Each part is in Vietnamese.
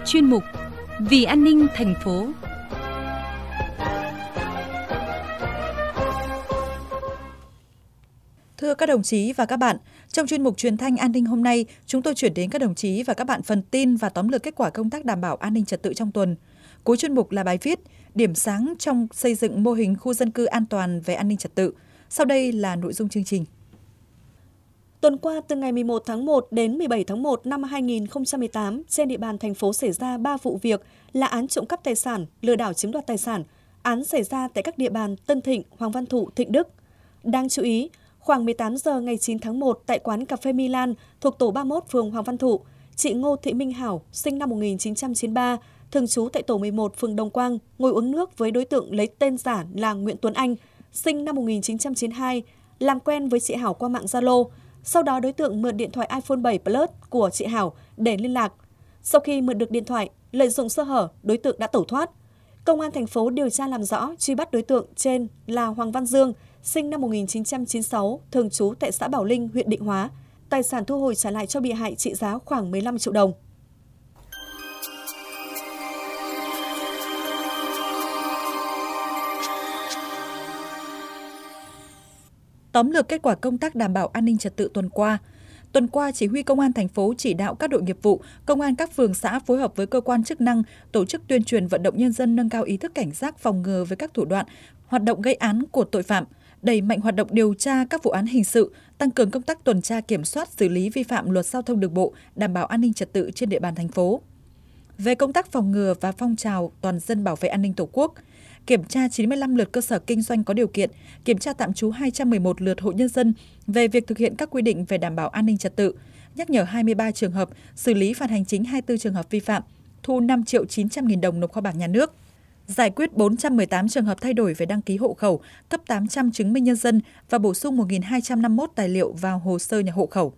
chuyên mục Vì an ninh thành phố. Thưa các đồng chí và các bạn, trong chuyên mục truyền thanh an ninh hôm nay, chúng tôi chuyển đến các đồng chí và các bạn phần tin và tóm lược kết quả công tác đảm bảo an ninh trật tự trong tuần. Cuối chuyên mục là bài viết Điểm sáng trong xây dựng mô hình khu dân cư an toàn về an ninh trật tự. Sau đây là nội dung chương trình. Tuần qua, từ ngày 11 tháng 1 đến 17 tháng 1 năm 2018, trên địa bàn thành phố xảy ra 3 vụ việc là án trộm cắp tài sản, lừa đảo chiếm đoạt tài sản, án xảy ra tại các địa bàn Tân Thịnh, Hoàng Văn Thụ, Thịnh Đức. Đáng chú ý, khoảng 18 giờ ngày 9 tháng 1 tại quán cà phê Milan thuộc tổ 31 phường Hoàng Văn Thụ, chị Ngô Thị Minh Hảo, sinh năm 1993, thường trú tại tổ 11 phường Đồng Quang, ngồi uống nước với đối tượng lấy tên giả là Nguyễn Tuấn Anh, sinh năm 1992, làm quen với chị Hảo qua mạng Zalo. Sau đó đối tượng mượn điện thoại iPhone 7 Plus của chị Hảo để liên lạc. Sau khi mượn được điện thoại, lợi dụng sơ hở, đối tượng đã tẩu thoát. Công an thành phố điều tra làm rõ, truy bắt đối tượng trên là Hoàng Văn Dương, sinh năm 1996, thường trú tại xã Bảo Linh, huyện Định Hóa. Tài sản thu hồi trả lại cho bị hại trị giá khoảng 15 triệu đồng. Tóm lược kết quả công tác đảm bảo an ninh trật tự tuần qua. Tuần qua, Chỉ huy Công an thành phố chỉ đạo các đội nghiệp vụ, công an các phường xã phối hợp với cơ quan chức năng tổ chức tuyên truyền vận động nhân dân nâng cao ý thức cảnh giác phòng ngừa với các thủ đoạn, hoạt động gây án của tội phạm, đẩy mạnh hoạt động điều tra các vụ án hình sự, tăng cường công tác tuần tra kiểm soát xử lý vi phạm luật giao thông đường bộ, đảm bảo an ninh trật tự trên địa bàn thành phố. Về công tác phòng ngừa và phong trào toàn dân bảo vệ an ninh Tổ quốc, kiểm tra 95 lượt cơ sở kinh doanh có điều kiện, kiểm tra tạm trú 211 lượt hộ nhân dân về việc thực hiện các quy định về đảm bảo an ninh trật tự, nhắc nhở 23 trường hợp, xử lý phạt hành chính 24 trường hợp vi phạm, thu 5.900.000 đồng nộp kho bạc nhà nước. Giải quyết 418 trường hợp thay đổi về đăng ký hộ khẩu, cấp 800 chứng minh nhân dân và bổ sung 1.251 tài liệu vào hồ sơ nhà hộ khẩu.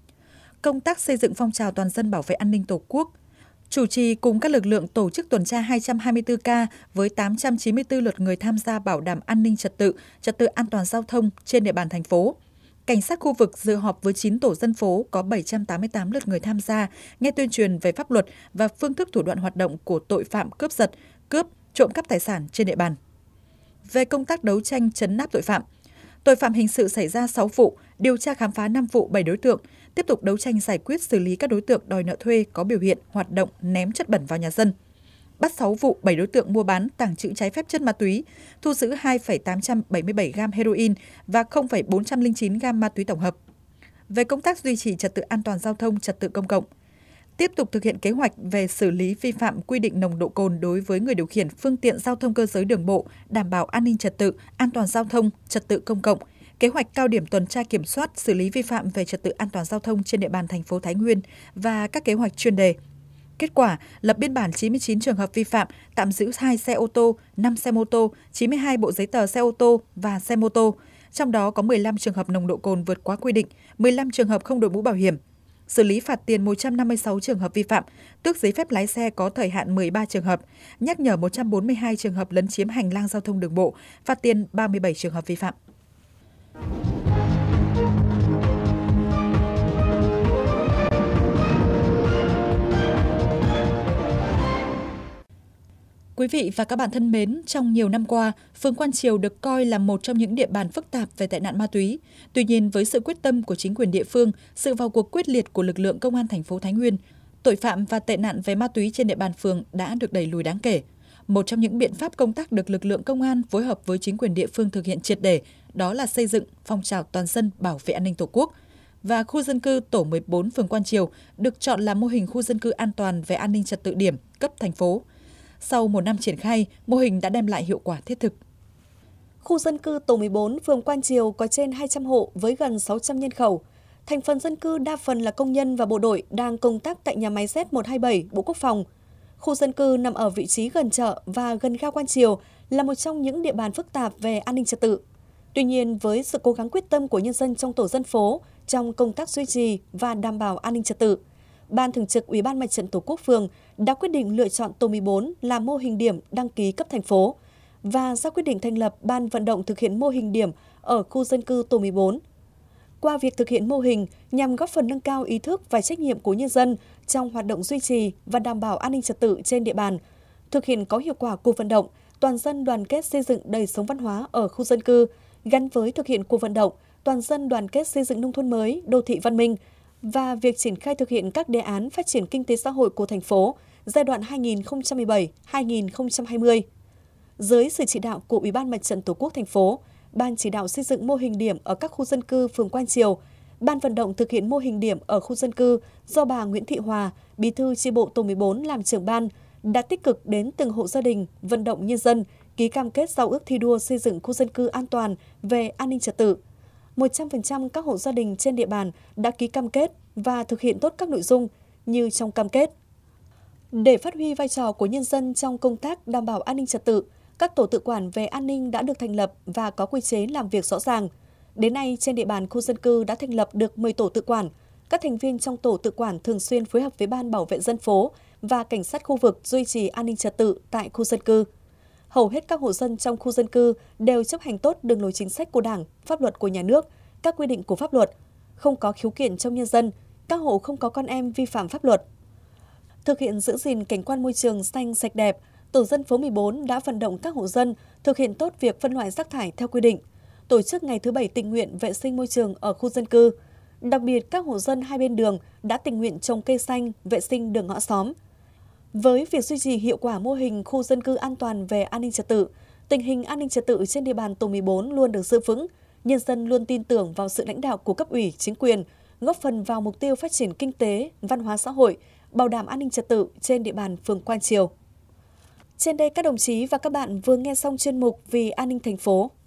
Công tác xây dựng phong trào toàn dân bảo vệ an ninh Tổ quốc, chủ trì cùng các lực lượng tổ chức tuần tra 224 ca với 894 lượt người tham gia bảo đảm an ninh trật tự an toàn giao thông trên địa bàn thành phố. Cảnh sát khu vực dự họp với 9 tổ dân phố có 788 lượt người tham gia, nghe tuyên truyền về pháp luật và phương thức thủ đoạn hoạt động của tội phạm cướp giật, cướp, trộm cắp tài sản trên địa bàn. Về công tác đấu tranh trấn áp tội phạm hình sự xảy ra 6 vụ, điều tra khám phá 5 vụ 7 đối tượng, tiếp tục đấu tranh giải quyết xử lý các đối tượng đòi nợ thuê có biểu hiện hoạt động ném chất bẩn vào nhà dân. Bắt 6 vụ 7 đối tượng mua bán tàng trữ trái phép chất ma túy, thu giữ 2,877 gam heroin và 0,409 gam ma túy tổng hợp. Về công tác duy trì trật tự an toàn giao thông, trật tự công cộng, tiếp tục thực hiện kế hoạch về xử lý vi phạm quy định nồng độ cồn đối với người điều khiển phương tiện giao thông cơ giới đường bộ, đảm bảo an ninh trật tự, an toàn giao thông, trật tự công cộng, kế hoạch cao điểm tuần tra kiểm soát, xử lý vi phạm về trật tự an toàn giao thông trên địa bàn thành phố Thái Nguyên và các kế hoạch chuyên đề. Kết quả, lập biên bản 99 trường hợp vi phạm, tạm giữ 2 xe ô tô, 5 xe mô tô, 92 bộ giấy tờ xe ô tô và xe mô tô, trong đó có 15 trường hợp nồng độ cồn vượt quá quy định, 15 trường hợp không đội mũ bảo hiểm. Xử lý phạt tiền 156 trường hợp vi phạm, tước giấy phép lái xe có thời hạn 13 trường hợp, nhắc nhở 142 trường hợp lấn chiếm hành lang giao thông đường bộ, phạt tiền 37 trường hợp vi phạm. Quý vị và các bạn thân mến, trong nhiều năm qua, phường Quan Triều được coi là một trong những địa bàn phức tạp về tệ nạn ma túy. Tuy nhiên, với sự quyết tâm của chính quyền địa phương, sự vào cuộc quyết liệt của lực lượng công an thành phố Thái Nguyên, tội phạm và tệ nạn về ma túy trên địa bàn phường đã được đẩy lùi đáng kể. Một trong những biện pháp công tác được lực lượng công an phối hợp với chính quyền địa phương thực hiện triệt để, đó là xây dựng phong trào toàn dân bảo vệ an ninh Tổ quốc. Và khu dân cư tổ 14 phường Quan Triều được chọn là mô hình khu dân cư an toàn về an ninh trật tự điểm cấp thành phố. Sau một năm triển khai, mô hình đã đem lại hiệu quả thiết thực. Khu dân cư tổ 14 phường Quan Triều có trên 200 hộ với gần 600 nhân khẩu. Thành phần dân cư đa phần là công nhân và bộ đội đang công tác tại nhà máy Z127 Bộ Quốc phòng. Khu dân cư nằm ở vị trí gần chợ và gần ga Quan Triều là một trong những địa bàn phức tạp về an ninh trật tự. Tuy nhiên, với sự cố gắng quyết tâm của nhân dân trong tổ dân phố trong công tác duy trì và đảm bảo an ninh trật tự, Ban Thường trực Ủy ban Mặt trận Tổ quốc phường đã quyết định lựa chọn tổ 14 là mô hình điểm đăng ký cấp thành phố và ra quyết định thành lập Ban vận động thực hiện mô hình điểm ở khu dân cư tổ 14. qua việc thực hiện mô hình nhằm góp phần nâng cao ý thức và trách nhiệm của nhân dân trong hoạt động duy trì và đảm bảo an ninh trật tự trên địa bàn, thực hiện có hiệu quả cuộc vận động toàn dân đoàn kết xây dựng đời sống văn hóa ở khu dân cư, gắn với thực hiện cuộc vận động toàn dân đoàn kết xây dựng nông thôn mới, đô thị văn minh và việc triển khai thực hiện các đề án phát triển kinh tế xã hội của thành phố giai đoạn 2017-2020. Dưới sự chỉ đạo của Ủy ban Mặt trận Tổ quốc thành phố, Ban chỉ đạo xây dựng mô hình điểm ở các khu dân cư phường Quang Triều, Ban vận động thực hiện mô hình điểm ở khu dân cư do bà Nguyễn Thị Hòa, Bí thư chi bộ tổ 14 làm trưởng ban, đã tích cực đến từng hộ gia đình, vận động nhân dân ký cam kết giao ước thi đua xây dựng khu dân cư an toàn về an ninh trật tự. 100% các hộ gia đình trên địa bàn đã ký cam kết và thực hiện tốt các nội dung như trong cam kết. Để phát huy vai trò của nhân dân trong công tác đảm bảo an ninh trật tự, các tổ tự quản về an ninh đã được thành lập và có quy chế làm việc rõ ràng. Đến nay, trên địa bàn khu dân cư đã thành lập được 10 tổ tự quản. Các thành viên trong tổ tự quản thường xuyên phối hợp với Ban bảo vệ dân phố và cảnh sát khu vực duy trì an ninh trật tự tại khu dân cư. Hầu hết các hộ dân trong khu dân cư đều chấp hành tốt đường lối chính sách của Đảng, pháp luật của nhà nước, các quy định của pháp luật, không có khiếu kiện trong nhân dân, các hộ không có con em vi phạm pháp luật. Thực hiện giữ gìn cảnh quan môi trường xanh sạch đẹp, Tổ dân phố 14 đã vận động các hộ dân thực hiện tốt việc phân loại rác thải theo quy định, tổ chức ngày thứ Bảy tình nguyện vệ sinh môi trường ở khu dân cư. Đặc biệt, các hộ dân hai bên đường đã tình nguyện trồng cây xanh, vệ sinh đường ngõ xóm. Với việc duy trì hiệu quả mô hình khu dân cư an toàn về an ninh trật tự, tình hình an ninh trật tự trên địa bàn tổ 14 luôn được giữ vững, nhân dân luôn tin tưởng vào sự lãnh đạo của cấp ủy, chính quyền, góp phần vào mục tiêu phát triển kinh tế, văn hóa xã hội, bảo đảm an ninh trật tự trên địa bàn phường Quang Triều. Trên đây các đồng chí và các bạn vừa nghe xong chuyên mục Vì an ninh thành phố.